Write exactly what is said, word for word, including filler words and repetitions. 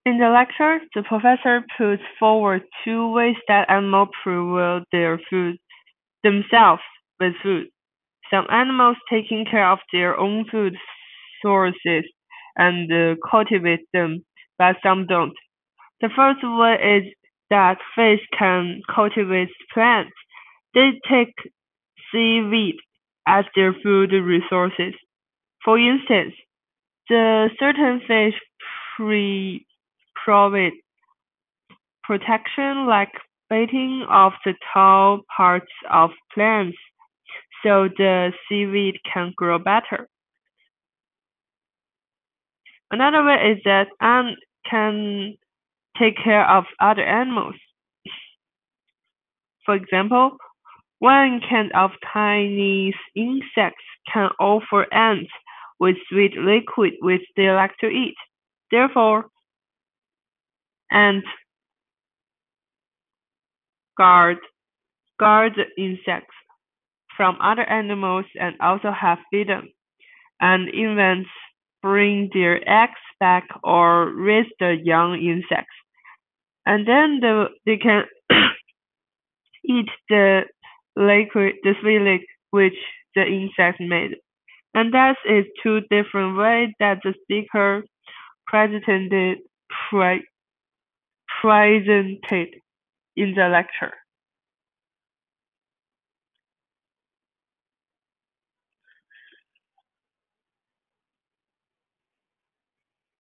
In the lecture, the professor puts forward two ways that animals fuel their food themselves with food. Some animals taking care of their own food sources and uh, cultivate them, but some don't. The first way is that fish can cultivate plants. They take seaweed as their food resources. For instance, the certain fish pre provide protection like baiting of the tall parts of plants so the seaweed can grow better. Another way is that ants can take care of other animals. For example, one kind of tiny insects can offer ants with sweet liquid which they like to eat. Therefore, ants guard guard the insects from other animals and also have freedom, and even bring their eggs back or raise the young insects. And then the, they can eat the liquid, the sweet liquid which the insect made. And that is two different ways that the speaker presented, pre- presented in the lecture.